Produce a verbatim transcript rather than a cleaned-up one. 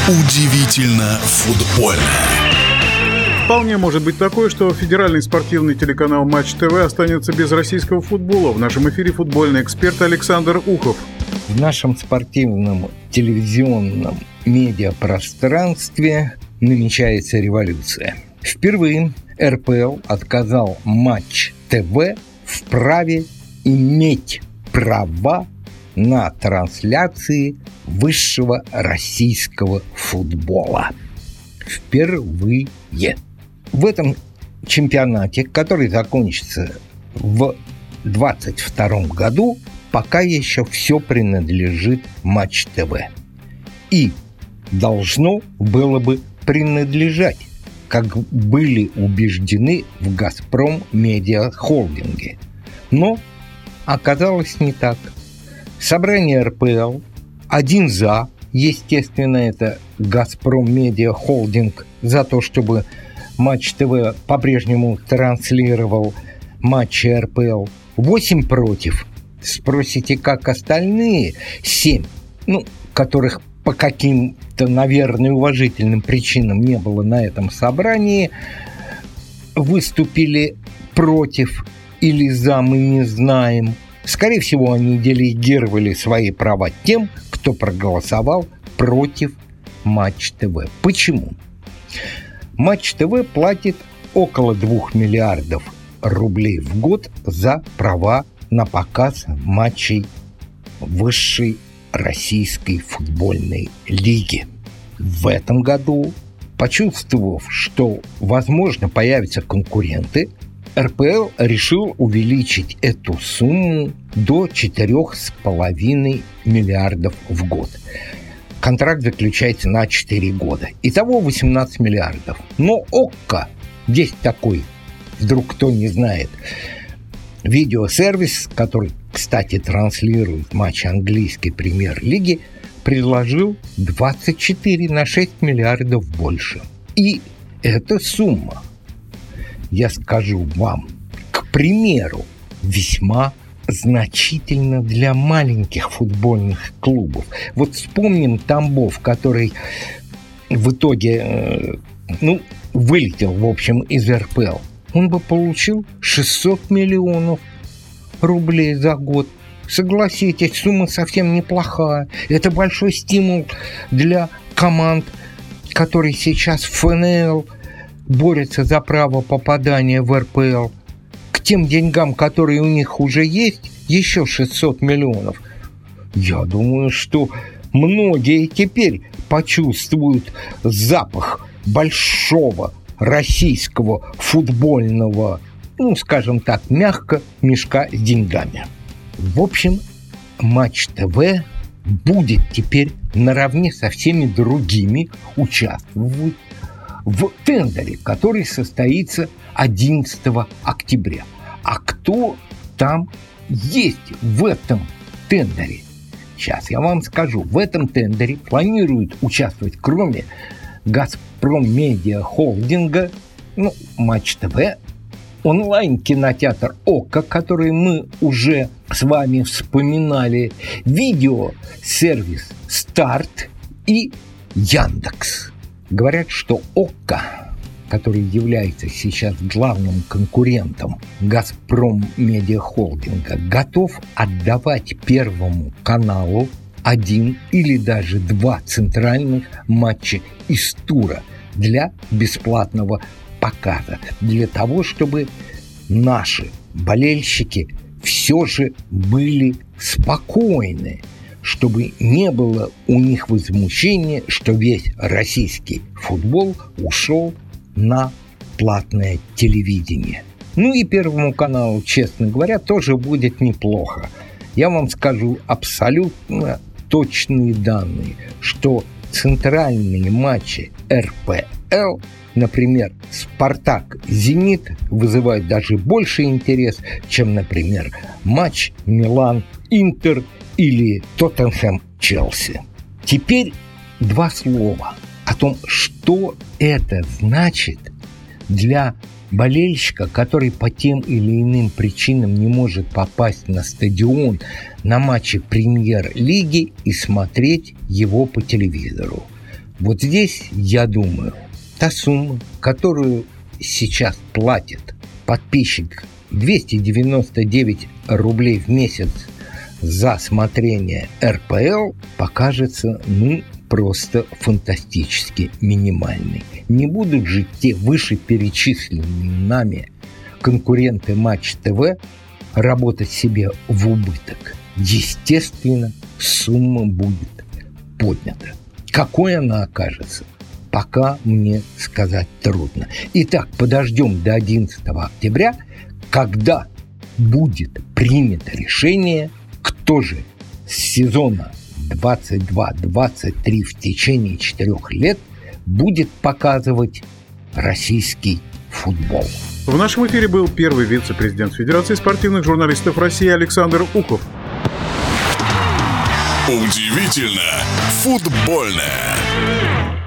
Удивительно футбольно. Вполне может быть такое, что федеральный спортивный телеканал Матч ТВ останется без российского футбола. В нашем эфире футбольный эксперт Александр Ухов. В нашем спортивном телевизионном медиапространстве намечается революция. Впервые эр пэ эл отказал Матч ТВ в праве иметь права на трансляции высшего российского футбола. Впервые. В этом чемпионате, который закончится в двадцать втором году, пока еще все принадлежит Матч ТВ. И должно было бы принадлежать, как были убеждены в «Газпром Медиа Холдинге». Но оказалось не так. Собрание эр пэ эл один за, естественно, это «Газпром Медиа Холдинг», за то, чтобы Матч ТВ по-прежнему транслировал матчи эр пэ эл. восемь против. Спросите, как остальные семь, ну, которых по каким-то, наверное, уважительным причинам не было на этом собрании, выступили против или за, мы не знаем. Скорее всего, они делегировали свои права тем, кто проголосовал против Матч ТВ. Почему? Матч ТВ платит около двух миллиардов рублей в год за права на показ матчей высшей российской футбольной лиги. В этом году, почувствовав, что, возможно, появятся конкуренты, эр пэ эл решил увеличить эту сумму до четырех с половиной миллиардов в год. Контракт заключается на четыре года. Итого восемнадцать миллиардов. Но ОККО, есть такой, вдруг кто не знает, видеосервис, который, кстати, транслирует матчи английской премьер-лиги, предложил двадцать четыре на шесть миллиардов больше. И эта сумма, я скажу вам, к примеру, весьма значительно для маленьких футбольных клубов. Вот вспомним Тамбов, который в итоге э, ну, вылетел, в общем, из эр пэ эл. Он бы получил шестьсот миллионов рублей за год. Согласитесь, сумма совсем неплохая. Это большой стимул для команд, которые сейчас в эф эн эл борются за право попадания в эр пэ эл. К тем деньгам, которые у них уже есть, еще шестьсот миллионов. Я думаю, что многие теперь почувствуют запах большого российского футбольного, ну, скажем так, мягко, мешка с деньгами. В общем, Матч ТВ будет теперь наравне со всеми другими участвовать в тендере, который состоится одиннадцатого октября. А кто там есть в этом тендере? Сейчас я вам скажу. В этом тендере планируют участвовать, кроме «Газпром Медиа Холдинга», ну, Матч ТВ, онлайн-кинотеатр ОККО, который мы уже с вами вспоминали, видеосервис «Старт» и Яндекс. Говорят, что ОККО, который является сейчас главным конкурентом «Газпром Медиа Холдинга», готов отдавать Первому каналу один или даже два центральных матча из тура для бесплатного показа, для того, чтобы наши болельщики все же были спокойны, чтобы не было у них возмущения, что весь российский футбол ушел на платное телевидение. Ну и Первому каналу, честно говоря, тоже будет неплохо. Я вам скажу абсолютно точные данные, что центральные матчи эр пэ эл, например, «Спартак», «Зенит», вызывают даже больше интерес, чем, например, матч «Милан», «Интер» или «Тоттенхэм», «Челси». Теперь два слова о том, что это значит для болельщика, который по тем или иным причинам не может попасть на стадион на матчи премьер-лиги и смотреть его по телевизору. Вот здесь, я думаю, та сумма, которую сейчас платит подписчик двести девяносто девять рублей в месяц за смотрение эр пэ эл, покажется, ну, просто фантастически минимальной. Не будут же те вышеперечисленные нами конкуренты Матч ТВ работать себе в убыток. Естественно, сумма будет поднята. Какой она окажется, пока мне сказать трудно. Итак, подождем до одиннадцатого октября, когда будет принято решение, кто же с сезона двадцать два двадцать три в течение четырех лет будет показывать российский футбол. В нашем эфире был первый вице-президент Федерации спортивных журналистов России Александр Ухов. Удивительно футбольное.